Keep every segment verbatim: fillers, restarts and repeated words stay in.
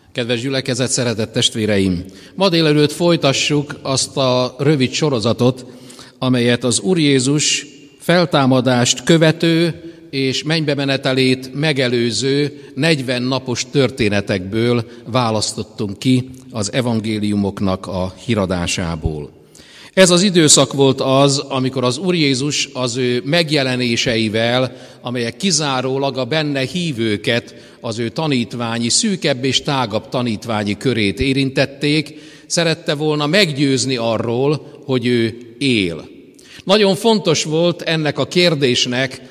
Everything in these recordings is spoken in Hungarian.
Kedves gyülekezet, szeretett testvéreim! Ma délelőtt folytassuk azt a rövid sorozatot, amelyet az Úr Jézus feltámadást követő és mennybe menetelét megelőző negyven napos történetekből választottunk ki az evangéliumoknak a híradásából. Ez az időszak volt az, amikor az Úr Jézus az ő megjelenéseivel, amelyek kizárólag a benne hívőket, az ő tanítványi, szűkebb és tágabb tanítványi körét érintették, szerette volna meggyőzni arról, hogy ő él. Nagyon fontos volt ennek a kérdésnek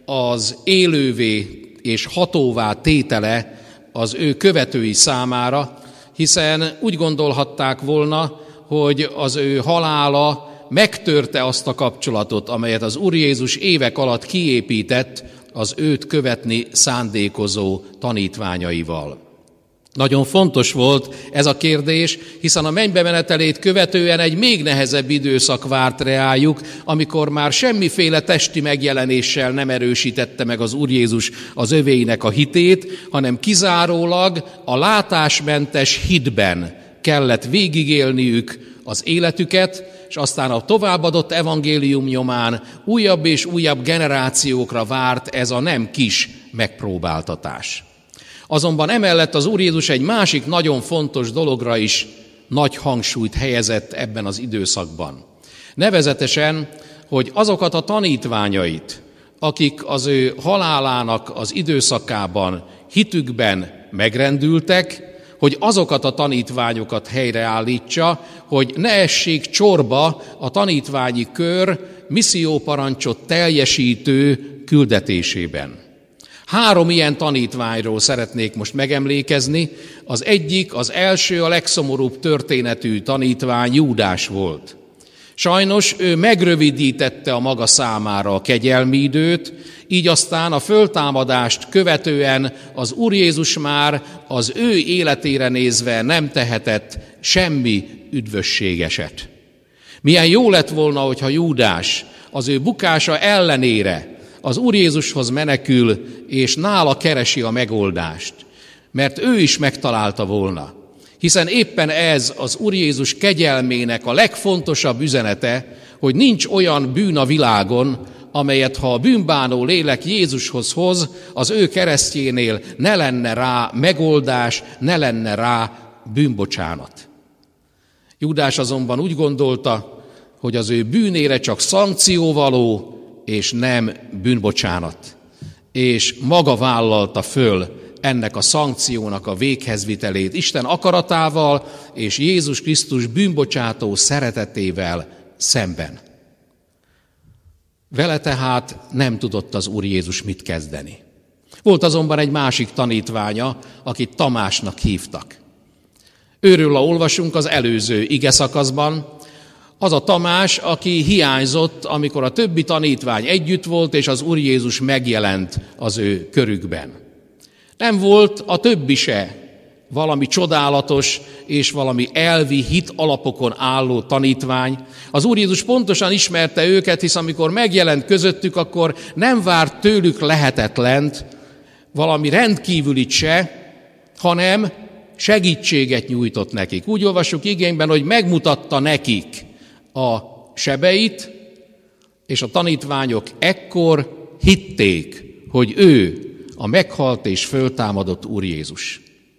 az élővé és hatóvá tétele az ő követői számára, hiszen úgy gondolhatták volna, hogy az ő halála megtörte azt a kapcsolatot, amelyet az Úr Jézus évek alatt kiépített az őt követni szándékozó tanítványaival. Nagyon fontos volt ez a kérdés, hiszen a mennybe menetelét követően egy még nehezebb időszak várt reájuk, amikor már semmiféle testi megjelenéssel nem erősítette meg az Úr Jézus az övéinek a hitét, hanem kizárólag a látásmentes hitben kellett végigélniük az életüket, és aztán a továbbadott evangélium nyomán újabb és újabb generációkra várt ez a nem kis megpróbáltatás. Azonban emellett az Úr Jézus egy másik nagyon fontos dologra is nagy hangsúlyt helyezett ebben az időszakban. Nevezetesen, hogy azokat a tanítványait, akik az ő halálának az időszakában hitükben megrendültek, hogy azokat a tanítványokat helyreállítsa, hogy ne essék csorba a tanítványi kör misszióparancsot teljesítő küldetésében. Három ilyen tanítványról szeretnék most megemlékezni. Az egyik, az első, a legszomorúbb történetű tanítvány Júdás volt. Sajnos ő megrövidítette a maga számára a kegyelmi időt, így aztán a föltámadást követően az Úr Jézus már az ő életére nézve nem tehetett semmi üdvösségeset. Milyen jó lett volna, hogyha Júdás az ő bukása ellenére az Úr Jézushoz menekül, és nála keresi a megoldást, mert ő is megtalálta volna. Hiszen éppen ez az Úr Jézus kegyelmének a legfontosabb üzenete, hogy nincs olyan bűn a világon, amelyet ha a bűnbánó lélek Jézushoz hoz, az ő keresztjénél ne lenne rá megoldás, ne lenne rá bűnbocsánat. Júdás azonban úgy gondolta, hogy az ő bűnére csak szankció való, és nem bűnbocsánat. És maga vállalta föl ennek a szankciónak a véghezvitelét Isten akaratával és Jézus Krisztus bűnbocsátó szeretetével szemben. Vele tehát nem tudott az Úr Jézus mit kezdeni. Volt azonban egy másik tanítványa, akit Tamásnak hívtak. Őről olvasunk az előző igeszakaszban. Az a Tamás, aki hiányzott, amikor a többi tanítvány együtt volt, és az Úr Jézus megjelent az ő körükben. Nem volt a többi se valami csodálatos és valami elvi hit alapokon álló tanítvány. Az Úr Jézus pontosan ismerte őket, hisz amikor megjelent közöttük, akkor nem várt tőlük lehetetlent, valami rendkívülit se, hanem segítséget nyújtott nekik. Úgy olvassuk igényben, hogy megmutatta nekik a sebeit, és a tanítványok ekkor hitték, hogy ő a meghalt és föltámadott Úr Jézus.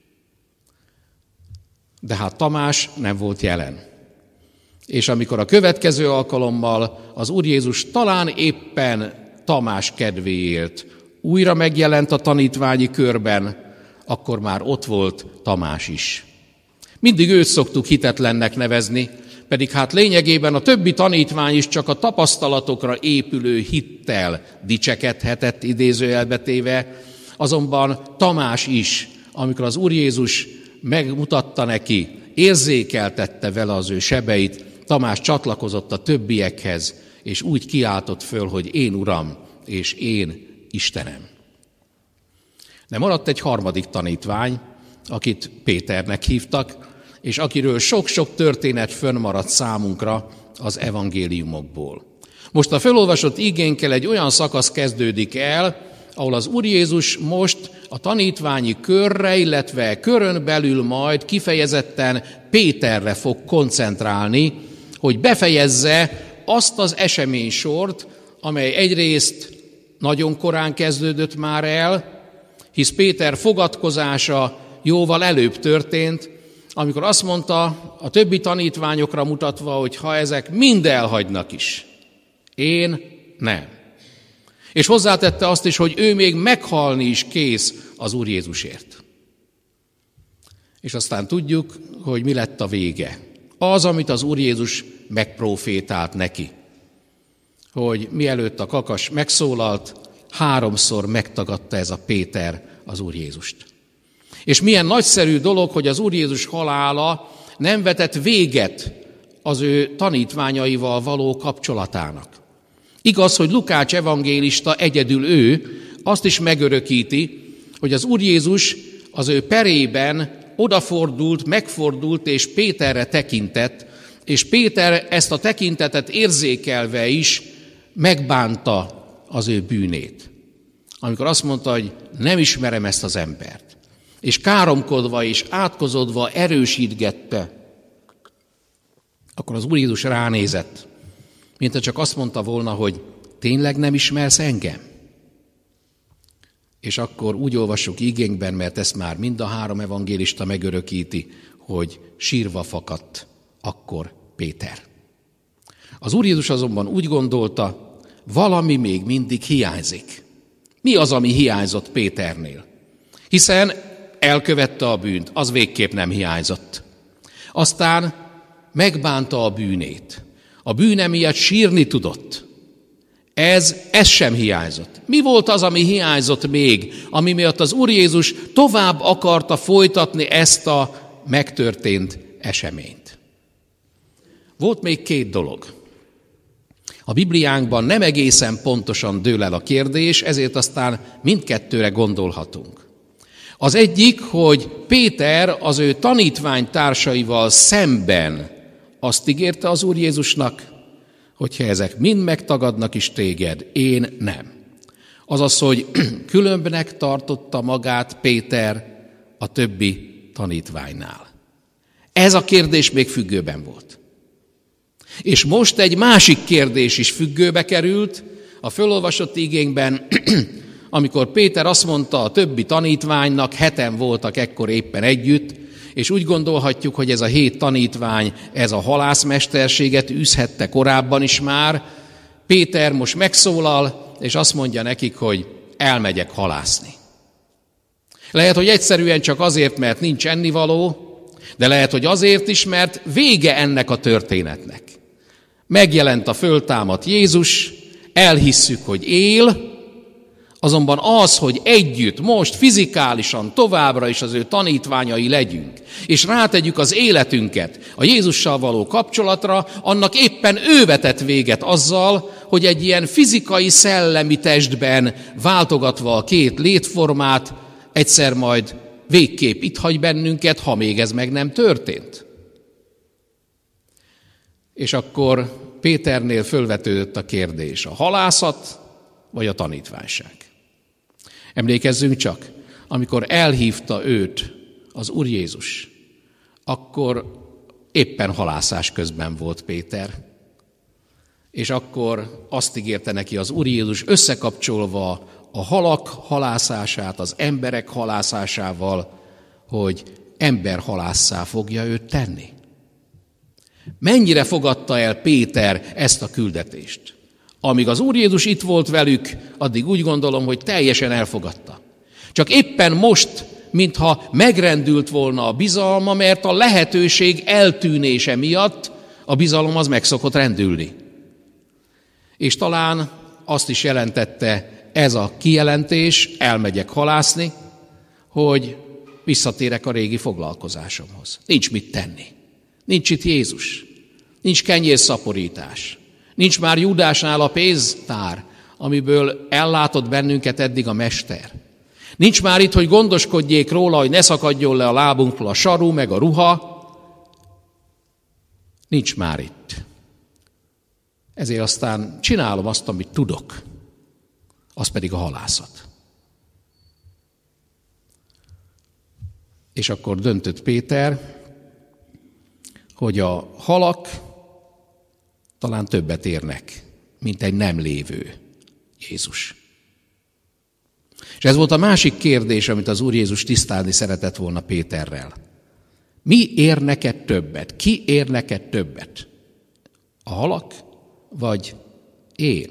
De hát Tamás nem volt jelen. És amikor a következő alkalommal az Úr Jézus talán éppen Tamás kedvéért újra megjelent a tanítványi körben, akkor már ott volt Tamás is. Mindig őt szoktuk hitetlennek nevezni, pedig hát lényegében a többi tanítvány is csak a tapasztalatokra épülő hittel dicsekedhetett idézőjelbe téve, azonban Tamás is, amikor az Úr Jézus megmutatta neki, érzékeltette vele az ő sebeit, Tamás csatlakozott a többiekhez, és úgy kiáltott föl, hogy én Uram, és én Istenem. De maradt egy harmadik tanítvány, akit Péternek hívtak, és akiről sok-sok történet fönnmaradt számunkra az evangéliumokból. Most a felolvasott igénkkel egy olyan szakasz kezdődik el, ahol az Úr Jézus most a tanítványi körre, illetve körön belül majd kifejezetten Péterre fog koncentrálni, hogy befejezze azt az eseménysort, amely egyrészt nagyon korán kezdődött már el, hisz Péter fogadkozása jóval előbb történt, amikor azt mondta a többi tanítványokra mutatva, hogy ha ezek mind elhagynak is, én nem. És hozzátette azt is, hogy ő még meghalni is kész az Úr Jézusért. És aztán tudjuk, hogy mi lett a vége. Az, amit az Úr Jézus megprofétált neki, hogy mielőtt a kakas megszólalt, háromszor megtagadta ez a Péter az Úr Jézust. És milyen nagyszerű dolog, hogy az Úr Jézus halála nem vetett véget az ő tanítványaival való kapcsolatának. Igaz, hogy Lukács evangélista, egyedül ő, azt is megörökíti, hogy az Úr Jézus az ő perében odafordult, megfordult és Péterre tekintett, és Péter ezt a tekintetet érzékelve is megbánta az ő bűnét. Amikor azt mondta, hogy nem ismerem ezt az embert, és káromkodva és átkozódva erősítgette, akkor az Úr Jézus ránézett, mintha csak azt mondta volna, hogy tényleg nem ismersz engem? És akkor úgy olvassuk igénkben, mert ezt már mind a három evangélista megörökíti, hogy sírva fakadt akkor Péter. Az Úr Jézus azonban úgy gondolta, valami még mindig hiányzik. Mi az, ami hiányzott Péternél? Hiszen elkövette a bűnt, az végképp nem hiányzott. Aztán megbánta a bűnét. A bűne miatt sírni tudott. Ez, ez sem hiányzott. Mi volt az, ami hiányzott még, ami miatt az Úr Jézus tovább akarta folytatni ezt a megtörtént eseményt? Volt még két dolog. A Bibliánkban nem egészen pontosan dől el a kérdés, ezért aztán mindkettőre gondolhatunk. Az egyik, hogy Péter az ő tanítványtársaival szemben azt ígérte az Úr Jézusnak, hogyha ezek mind megtagadnak is téged, én nem. Azaz, hogy különbnek tartotta magát Péter a többi tanítványnál. Ez a kérdés még függőben volt. És most egy másik kérdés is függőbe került, a fölolvasott igénkben, amikor Péter azt mondta a többi tanítványnak, heten voltak ekkor éppen együtt, és úgy gondolhatjuk, hogy ez a hét tanítvány, ez a halászmesterséget űzhette korábban is már. Péter most megszólal, és azt mondja nekik, hogy elmegyek halászni. Lehet, hogy egyszerűen csak azért, mert nincs ennivaló, de lehet, hogy azért is, mert vége ennek a történetnek. Megjelent a föltámadt Jézus, elhisszük, hogy él, azonban az, hogy együtt, most fizikálisan továbbra is az ő tanítványai legyünk, és rátegyük az életünket a Jézussal való kapcsolatra, annak éppen ő vetett véget azzal, hogy egy ilyen fizikai, szellemi testben váltogatva a két létformát egyszer majd végképp itt hagy bennünket, ha még ez meg nem történt. És akkor Péternél fölvetődött a kérdés, a halászat vagy a tanítványság. Emlékezzünk csak, amikor elhívta őt az Úr Jézus, akkor éppen halászás közben volt Péter. És akkor azt ígérte neki az Úr Jézus, összekapcsolva a halak halászását az emberek halászásával, hogy emberhalásszá fogja őt tenni. Mennyire fogadta el Péter ezt a küldetést? Amíg az Úr Jézus itt volt velük, addig úgy gondolom, hogy teljesen elfogadta. Csak éppen most, mintha megrendült volna a bizalma, mert a lehetőség eltűnése miatt a bizalom az meg szokott rendülni. És talán azt is jelentette ez a kijelentés, elmegyek halászni, hogy visszatérek a régi foglalkozásomhoz. Nincs mit tenni. Nincs itt Jézus. Nincs kenyérszaporítás. Nincs már Júdásnál a pénztár, amiből ellátott bennünket eddig a mester. Nincs már itt, hogy gondoskodjék róla, hogy ne szakadjon le a lábunkról a saru, meg a ruha. Nincs már itt. Ezért aztán csinálom azt, amit tudok. Az pedig a halászat. És akkor döntött Péter, hogy a halak talán többet érnek, mint egy nem lévő Jézus. És ez volt a másik kérdés, amit az Úr Jézus tisztázni szeretett volna Péterrel. Mi ér neked többet? Ki ér neked többet? A halak, vagy én?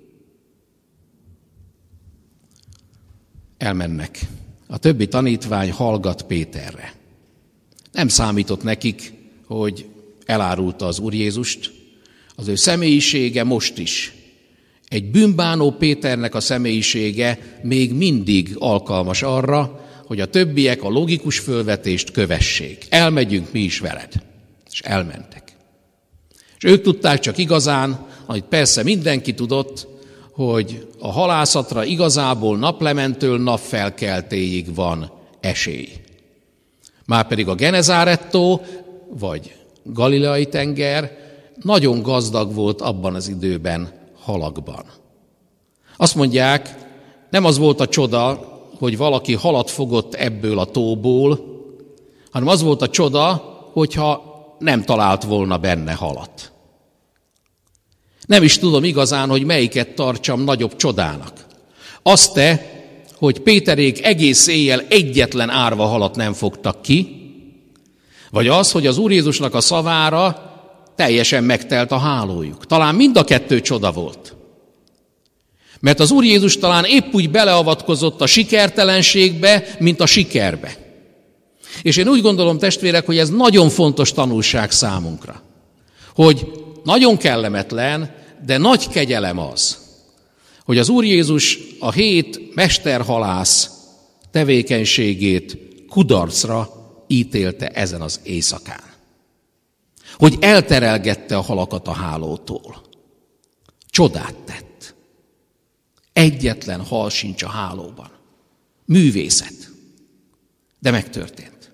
Elmennek. A többi tanítvány hallgat Péterre. Nem számított nekik, hogy elárulta az Úr Jézust. Az ő személyisége most is. Egy bűnbánó Péternek a személyisége még mindig alkalmas arra, hogy a többiek a logikus fölvetést kövessék. Elmegyünk mi is veled. És elmentek. És ők tudták csak igazán, amit persze mindenki tudott, hogy a halászatra igazából naplementől napfelkeltéig van esély. Márpedig a Genezáret-tó, vagy Galileai tenger nagyon gazdag volt abban az időben halakban. Azt mondják, nem az volt a csoda, hogy valaki halat fogott ebből a tóból, hanem az volt a csoda, hogyha nem talált volna benne halat. Nem is tudom igazán, hogy melyiket tartsam nagyobb csodának. Azt-e, hogy Péterék egész éjjel egyetlen árva halat nem fogtak ki, vagy az, hogy az Úr Jézusnak a szavára teljesen megtelt a hálójuk. Talán mind a kettő csoda volt. Mert az Úr Jézus talán épp úgy beleavatkozott a sikertelenségbe, mint a sikerbe. És én úgy gondolom, testvérek, hogy ez nagyon fontos tanulság számunkra. Hogy nagyon kellemetlen, de nagy kegyelem az, hogy az Úr Jézus a hét mesterhalász tevékenységét kudarcra ítélte ezen az éjszakán. Hogy elterelgette a halakat a hálótól. Csodát tett. Egyetlen hal sincs a hálóban. Művészet. De megtörtént.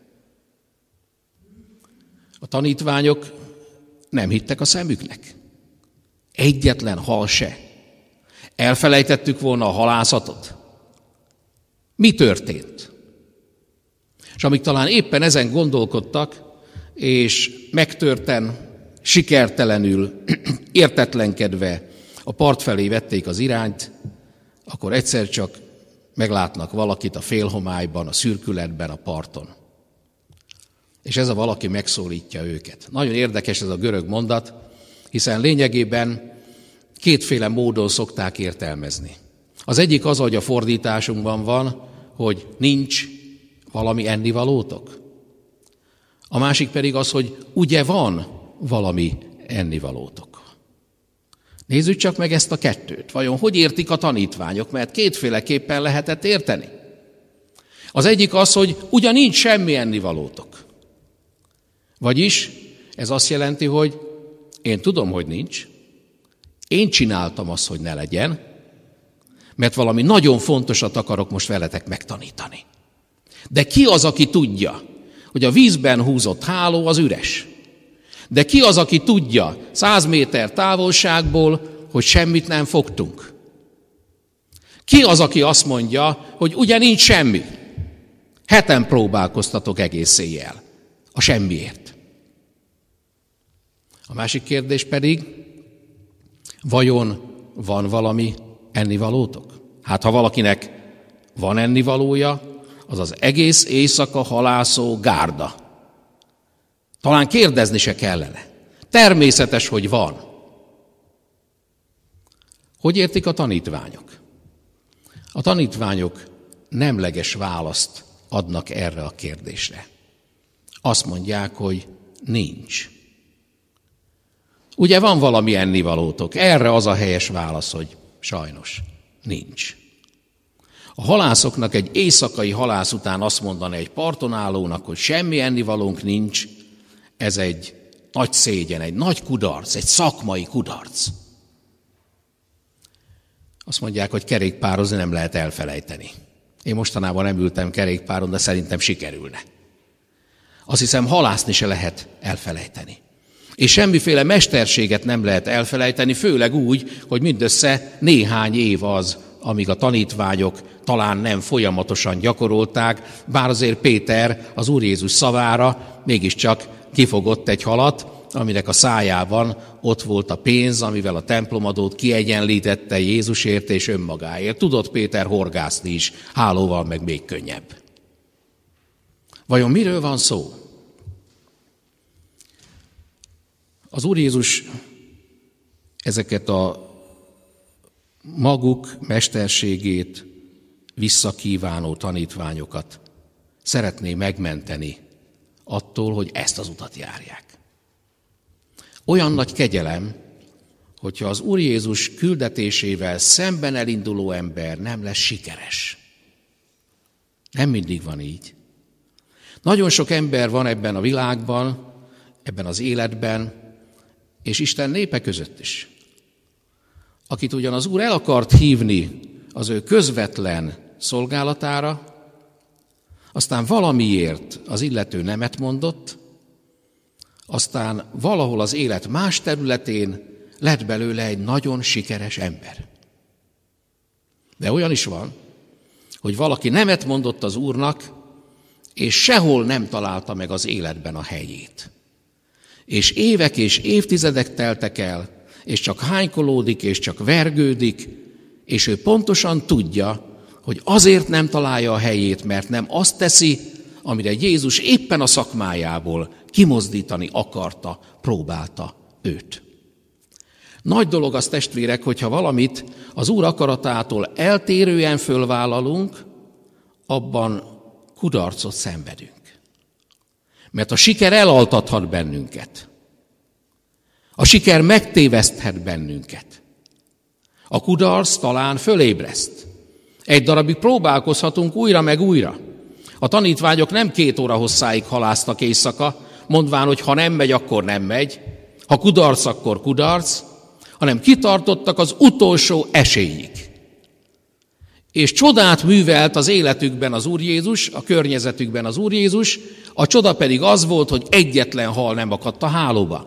A tanítványok nem hittek a szemüknek. Egyetlen hal se. Elfelejtettük volna a halászatot. Mi történt? És amíg talán éppen ezen gondolkodtak, és megtörten, sikertelenül, értetlenkedve a part felé vették az irányt, akkor egyszer csak meglátnak valakit a félhomályban, a szürkületben, a parton. És ez a valaki megszólítja őket. Nagyon érdekes ez a görög mondat, hiszen lényegében kétféle módon szokták értelmezni. Az egyik az, hogy a fordításunkban van, hogy nincs valami ennivalótok. A másik pedig az, hogy ugye van valami ennivalótok. Nézzük csak meg ezt a kettőt. Vajon hogy értik a tanítványok? Mert kétféleképpen lehetett érteni. Az egyik az, hogy ugyan nincs semmi ennivalótok. Vagyis ez azt jelenti, hogy én tudom, hogy nincs. Én csináltam azt, hogy ne legyen, mert valami nagyon fontosat akarok most veletek megtanítani. De ki az, aki tudja, hogy a vízben húzott háló az üres? De ki az, aki tudja száz méter távolságból, hogy semmit nem fogtunk? Ki az, aki azt mondja, hogy ugye nincs semmi? Heten próbálkoztatok egész éjjel a semmiért. A másik kérdés pedig, vajon van valami ennivalótok? Hát ha valakinek van ennivalója, az az egész éjszaka halászó gárda. Talán kérdezni se kellene. Természetes, hogy van. Hogy értik a tanítványok? A tanítványok nemleges választ adnak erre a kérdésre. Azt mondják, hogy nincs. Ugye van valami ennivalótok? Erre az a helyes válasz, hogy sajnos nincs. A halászoknak egy éjszakai halász után azt mondani egy parton állónak, hogy semmi ennivalónk nincs, ez egy nagy szégyen, egy nagy kudarc, egy szakmai kudarc. Azt mondják, hogy kerékpározni nem lehet elfelejteni. Én mostanában nem ültem kerékpáron, de szerintem sikerülne. Azt hiszem, halászni se lehet elfelejteni. És semmiféle mesterséget nem lehet elfelejteni, főleg úgy, hogy mindössze néhány év az, amíg a tanítványok talán nem folyamatosan gyakorolták, bár azért Péter az Úr Jézus szavára mégiscsak kifogott egy halat, aminek a szájában ott volt a pénz, amivel a templomadót kiegyenlítette Jézusért és önmagáért. Tudott Péter horgászni is, hálóval meg még könnyebb. Vajon miről van szó? Az Úr Jézus ezeket a maguk mesterségét visszakívánó tanítványokat szeretné megmenteni attól, hogy ezt az utat járják. Olyan nagy kegyelem, hogyha az Úr Jézus küldetésével szemben elinduló ember nem lesz sikeres. Nem mindig van így. Nagyon sok ember van ebben a világban, ebben az életben, és Isten népe között is, akit ugyan az Úr el akart hívni az ő közvetlen szolgálatára, aztán valamiért az illető nemet mondott, aztán valahol az élet más területén lett belőle egy nagyon sikeres ember. De olyan is van, hogy valaki nemet mondott az Úrnak, és sehol nem találta meg az életben a helyét. És évek és évtizedek teltek el, és csak hánykolódik, és csak vergődik, és ő pontosan tudja, hogy azért nem találja a helyét, mert nem azt teszi, amire Jézus éppen a szakmájából kimozdítani akarta, próbálta őt. Nagy dolog az, testvérek, hogyha valamit az Úr akaratától eltérően fölvállalunk, abban kudarcot szenvedünk. Mert a siker elaltathat bennünket. A siker megtéveszthet bennünket. A kudarc talán fölébreszt. Egy darabig próbálkozhatunk újra meg újra. A tanítványok nem két óra hosszáig haláztak éjszaka, mondván, hogy ha nem megy, akkor nem megy, ha kudarc, akkor kudarc, hanem kitartottak az utolsó esélyig. És csodát művelt az életükben az Úr Jézus, a környezetükben az Úr Jézus, a csoda pedig az volt, hogy egyetlen hal nem akadt a hálóba.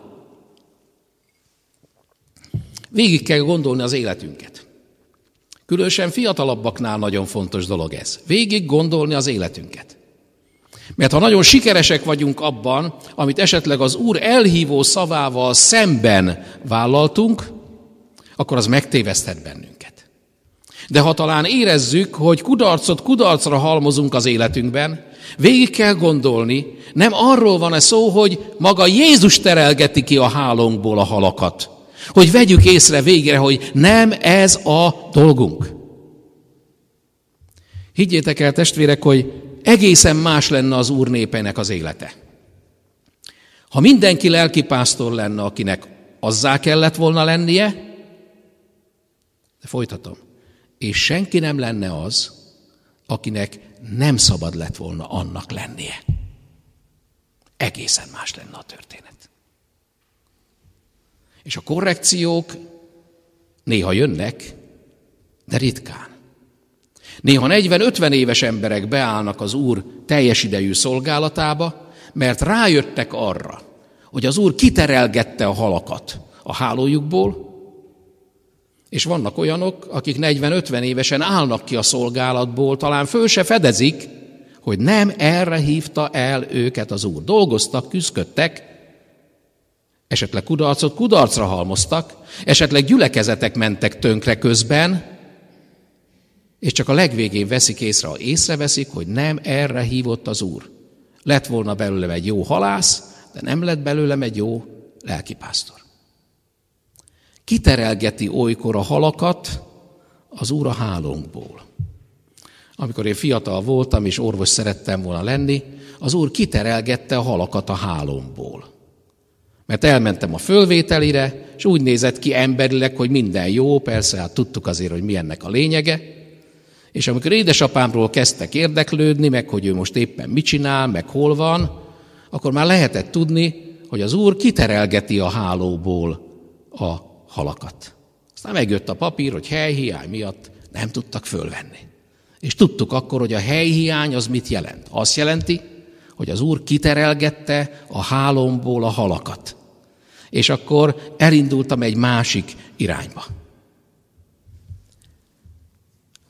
Végig kell gondolni az életünket. Különösen fiatalabbaknál nagyon fontos dolog ez. Végig gondolni az életünket. Mert ha nagyon sikeresek vagyunk abban, amit esetleg az Úr elhívó szavával szemben vállaltunk, akkor az megtéveszthet bennünket. De ha talán érezzük, hogy kudarcot kudarcra halmozunk az életünkben, végig kell gondolni, nem arról van-e szó, hogy maga Jézus terelgeti ki a hálónkból a halakat, hogy vegyük észre végre, hogy nem ez a dolgunk. Higgyétek el, testvérek, hogy egészen más lenne az Úr népének az élete. Ha mindenki lelkipásztor lenne, akinek azzá kellett volna lennie, de folytatom, és senki nem lenne az, akinek nem szabad lett volna annak lennie. Egészen más lenne a történet. És a korrekciók néha jönnek, de ritkán. Néha negyven-ötven éves emberek beállnak az Úr teljes idejű szolgálatába, mert rájöttek arra, hogy az Úr kiterelgette a halakat a hálójukból, és vannak olyanok, akik negyven-ötven évesen állnak ki a szolgálatból, talán föl se fedezik, hogy nem erre hívta el őket az Úr. Dolgoztak, küzdködtek, esetleg kudarcot kudarcra halmoztak, esetleg gyülekezetek mentek tönkre közben, és csak a legvégén veszik észre, ha észreveszik, hogy nem erre hívott az Úr. Lett volna belőlem egy jó halász, de nem lett belőlem egy jó lelkipásztor. Kiterelgeti olykor a halakat az Úr a hálónkból. Amikor én fiatal voltam, és orvos szerettem volna lenni, az Úr kiterelgette a halakat a hálómból. Mert elmentem a fölvételire, és úgy nézett ki emberileg, hogy minden jó, persze, hát tudtuk azért, hogy mi ennek a lényege. És amikor édesapámról kezdtek érdeklődni, meg hogy ő most éppen mit csinál, meg hol van, akkor már lehetett tudni, hogy az Úr kiterelgeti a hálóból a halakat. Aztán megjött a papír, hogy helyhiány miatt nem tudtak fölvenni. És tudtuk akkor, hogy a helyhiány az mit jelent. Azt jelenti, hogy az Úr kiterelgette a hálómból a halakat. És akkor elindultam egy másik irányba.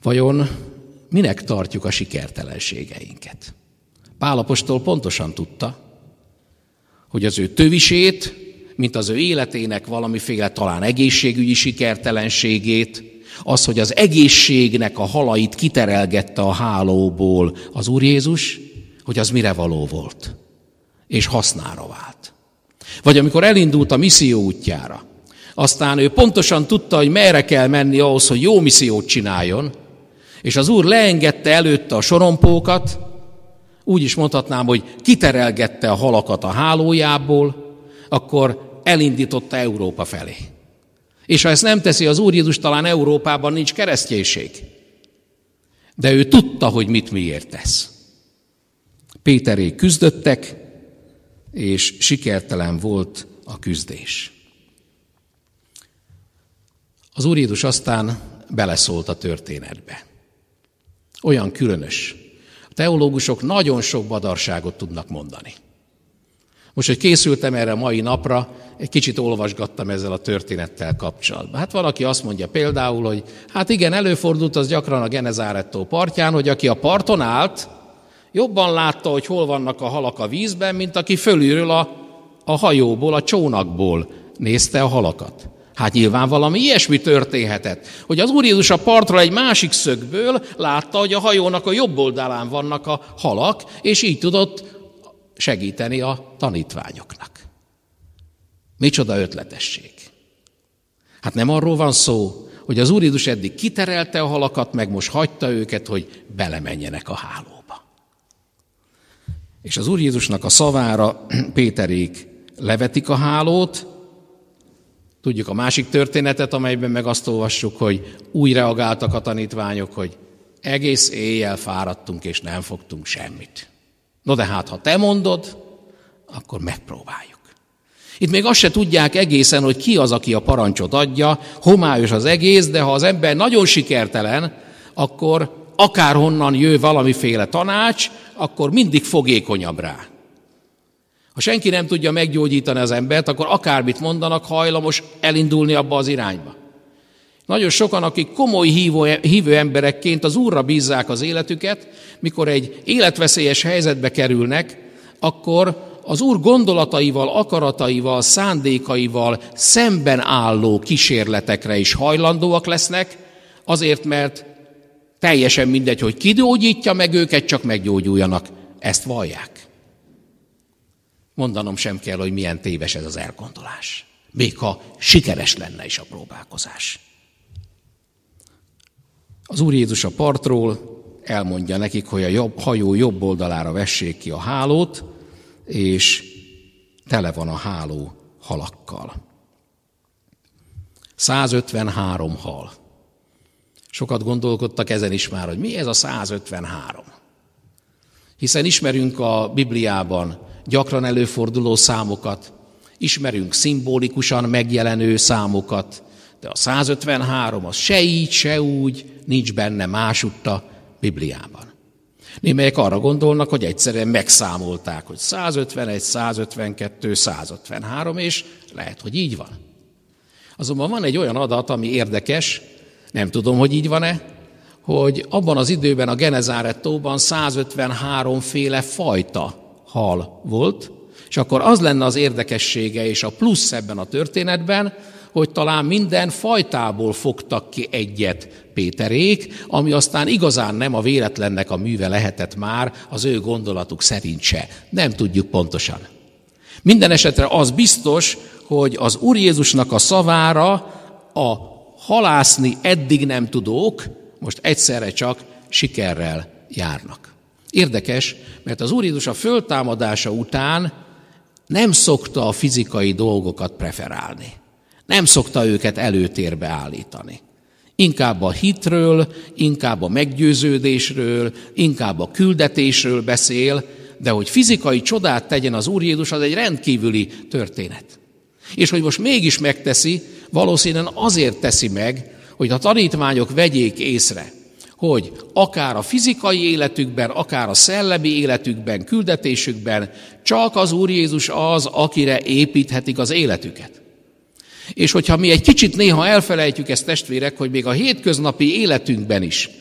Vajon minek tartjuk a sikertelenségeinket? Pál apostol pontosan tudta, hogy az ő tövisét, mint az ő életének valamiféle talán egészségügyi sikertelenségét, az, hogy az egészségnek a halait kiterelgette a hálóból az Úr Jézus, hogy az mire való volt, és hasznára vált. Vagy amikor elindult a misszió útjára, aztán ő pontosan tudta, hogy merre kell menni ahhoz, hogy jó missziót csináljon, és az Úr leengedte előtte a sorompókat, úgy is mondhatnám, hogy kiterelgette a halakat a hálójából, akkor elindította Európa felé. És ha ezt nem teszi az Úr Jézus, talán Európában nincs kereszténység. De ő tudta, hogy mit miért tesz. Péterék küzdöttek, és sikertelen volt a küzdés. Az Úr Jézus aztán beleszólt a történetbe. Olyan különös. A teológusok nagyon sok badarságot tudnak mondani. Most, hogy készültem erre a mai napra, egy kicsit olvasgattam ezzel a történettel kapcsolatban. Hát valaki azt mondja például, hogy hát igen, előfordult az gyakran a Genezáret-tó partján, hogy aki a parton állt, jobban látta, hogy hol vannak a halak a vízben, mint aki fölülről a, a hajóból, a csónakból nézte a halakat. Hát nyilván valami ilyesmi történhetett, hogy az Úr Jézus a partról egy másik szögből látta, hogy a hajónak a jobb oldalán vannak a halak, és így tudott segíteni a tanítványoknak. Micsoda ötletesség. Hát nem arról van szó, hogy az Úr Jézus eddig kiterelte a halakat, meg most hagyta őket, hogy belemenjenek a hálóba. És az Úr Jézusnak a szavára Péterék levetik a hálót. Tudjuk a másik történetet, amelyben meg azt olvassuk, hogy úgy reagáltak a tanítványok, hogy egész éjjel fáradtunk, és nem fogtunk semmit. No de hát, ha te mondod, akkor megpróbáljuk. Itt még azt se tudják egészen, hogy ki az, aki a parancsot adja, homályos az egész, de ha az ember nagyon sikertelen, akkor akárhonnan jön valamiféle tanács, akkor mindig fogékonyabb rá. Ha senki nem tudja meggyógyítani az embert, akkor akármit mondanak, hajlamos elindulni abba az irányba. Nagyon sokan, akik komoly hívő, hívő emberekként az Úrra bízzák az életüket, mikor egy életveszélyes helyzetbe kerülnek, akkor az Úr gondolataival, akarataival, szándékaival szemben álló kísérletekre is hajlandóak lesznek, azért, mert teljesen mindegy, hogy ki gyógyítja meg őket, csak meggyógyuljanak. Ezt vallják. Mondanom sem kell, hogy milyen téves ez az elgondolás. Még ha sikeres lenne is a próbálkozás. Az Úr Jézus a partról elmondja nekik, hogy a jobb, hajó jobb oldalára vessék ki a hálót, és tele van a háló halakkal. százötvenhárom hal. Sokat gondolkodtak ezen is már, hogy mi ez a százötvenhárom. Hiszen ismerünk a Bibliában gyakran előforduló számokat, ismerünk szimbolikusan megjelenő számokat, de a százötvenhárom az se így, se úgy, nincs benne másutt a Bibliában. Némelyek arra gondolnak, hogy egyszerűen megszámolták, hogy százötvenegy, százötvenkettő, százötvenhárom, és lehet, hogy így van. Azonban van egy olyan adat, ami érdekes, nem tudom, hogy így van-e, hogy abban az időben a Genezáret-tóban százötvenhárom féle fajta hal volt, és akkor az lenne az érdekessége és a plusz ebben a történetben, hogy talán minden fajtából fogtak ki egyet Péterék, ami aztán igazán nem a véletlennek a műve lehetett már, az ő gondolatuk szerint se. Nem tudjuk pontosan. Minden esetre az biztos, hogy az Úr Jézusnak a szavára a halászni eddig nem tudók, most egyszerre csak sikerrel járnak. Érdekes, mert az Úr Jézus a föltámadása után nem szokta a fizikai dolgokat preferálni. Nem szokta őket előtérbe állítani. Inkább a hitről, inkább a meggyőződésről, inkább a küldetésről beszél, de hogy fizikai csodát tegyen az Úr Jézus, az egy rendkívüli történet. És hogy most mégis megteszi, valószínűleg azért teszi meg, hogy a tanítványok vegyék észre, hogy akár a fizikai életükben, akár a szellemi életükben, küldetésükben csak az Úr Jézus az, akire építhetik az életüket. És hogyha mi egy kicsit néha elfelejtjük ezt, testvérek, hogy még a hétköznapi életünkben is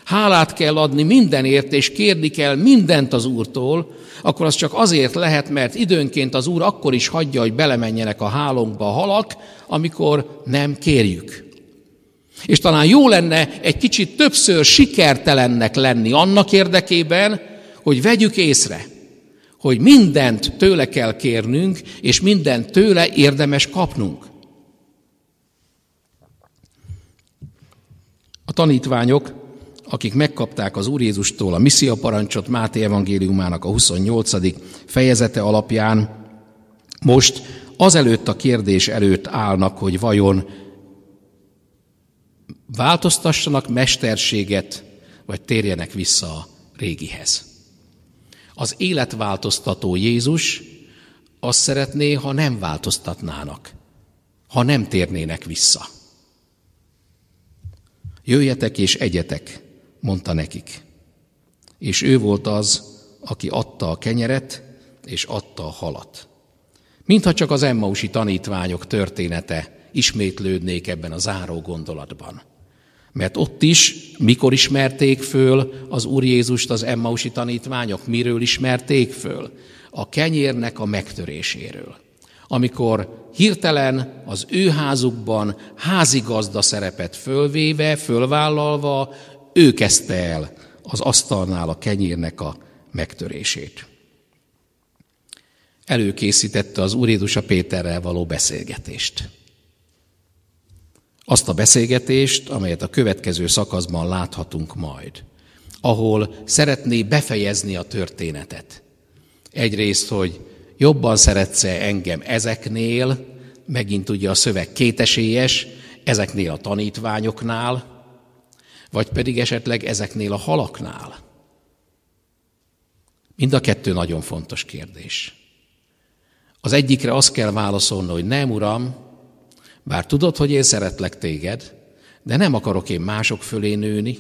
hálát kell adni mindenért, és kérni kell mindent az Úrtól, akkor az csak azért lehet, mert időnként az Úr akkor is hagyja, hogy belemenjenek a hálónkba a halak, amikor nem kérjük. És talán jó lenne egy kicsit többször sikertelennek lenni annak érdekében, hogy vegyük észre, hogy mindent tőle kell kérnünk, és mindent tőle érdemes kapnunk. A tanítványok, akik megkapták az Úr Jézustól a missziaparancsot Máté evangéliumának a huszonnyolcadik fejezete alapján, most azelőtt a kérdés előtt állnak, hogy vajon változtassanak mesterséget, vagy térjenek vissza a régihez. Az életváltoztató Jézus azt szeretné, ha nem változtatnának, ha nem térnének vissza. Jöjjetek és egyetek, mondta nekik. És ő volt az, aki adta a kenyeret, és adta a halat. Mintha csak az emmausi tanítványok története ismétlődnék ebben a záró gondolatban. Mert ott is, mikor ismerték föl az Úr Jézust az emmausi tanítványok, miről ismerték föl? A kenyérnek a megtöréséről. Amikor hirtelen az ő házukban házigazda szerepet fölvéve, fölvállalva, ő kezdte el az asztalnál a kenyérnek a megtörését. Előkészítette az Úr Jézus a Péterrel való beszélgetést. Azt a beszélgetést, amelyet a következő szakaszban láthatunk majd, ahol szeretné befejezni a történetet. Egyrészt, hogy jobban szeretsz-e engem ezeknél, megint ugye a szöveg kétesélyes, ezeknél a tanítványoknál, vagy pedig esetleg ezeknél a halaknál. Mind a kettő nagyon fontos kérdés. Az egyikre azt kell válaszolni, hogy nem, Uram, bár tudod, hogy én szeretlek téged, de nem akarok én mások fölé nőni.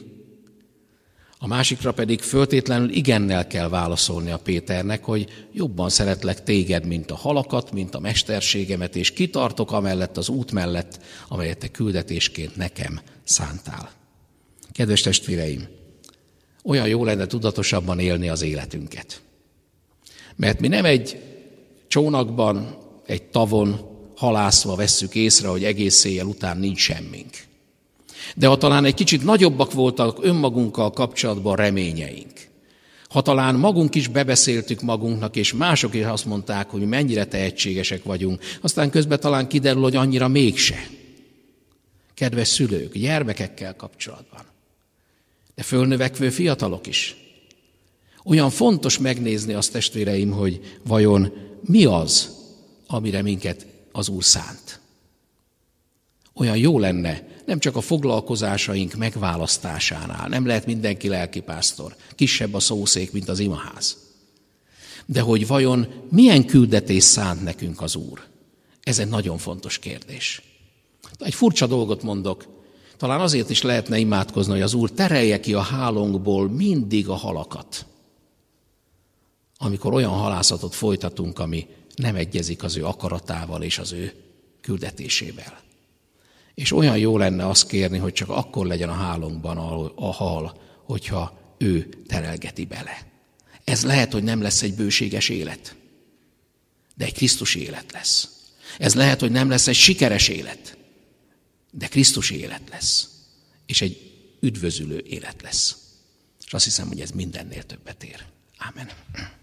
A másikra pedig föltétlenül igennel kell válaszolni a Péternek, hogy jobban szeretlek téged, mint a halakat, mint a mesterségemet, és kitartok amellett az út mellett, amelyet te küldetésként nekem szántál. Kedves testvéreim, olyan jó lenne tudatosabban élni az életünket. Mert mi nem egy csónakban, egy tavon halászva vesszük észre, hogy egész éjjel után nincs semmink. De ha talán egy kicsit nagyobbak voltak önmagunkkal kapcsolatban reményeink, ha talán magunk is bebeszéltük magunknak, és mások is azt mondták, hogy mennyire tehetségesek vagyunk, aztán közben talán kiderül, hogy annyira mégse. Kedves szülők, gyermekekkel kapcsolatban, de fölnövekvő fiatalok is. Olyan fontos megnézni azt, testvéreim, hogy vajon mi az, amire minket az Úr szánt. Olyan jó lenne, nem csak a foglalkozásaink megválasztásánál, nem lehet mindenki lelkipásztor, kisebb a szószék, mint az imaház. De hogy vajon milyen küldetés szánt nekünk az Úr? Ez egy nagyon fontos kérdés. Egy furcsa dolgot mondok, talán azért is lehetne imádkozni, hogy az Úr terelje ki a hálónkból mindig a halakat, amikor olyan halászatot folytatunk, ami nem egyezik az ő akaratával és az ő küldetésével. És olyan jó lenne azt kérni, hogy csak akkor legyen a hálónkban a hal, hogyha ő terelgeti bele. Ez lehet, hogy nem lesz egy bőséges élet, de egy Krisztus élet lesz. Ez lehet, hogy nem lesz egy sikeres élet, de Krisztus élet lesz. És egy üdvözülő élet lesz. És azt hiszem, hogy ez mindennél többet ér. Ámen.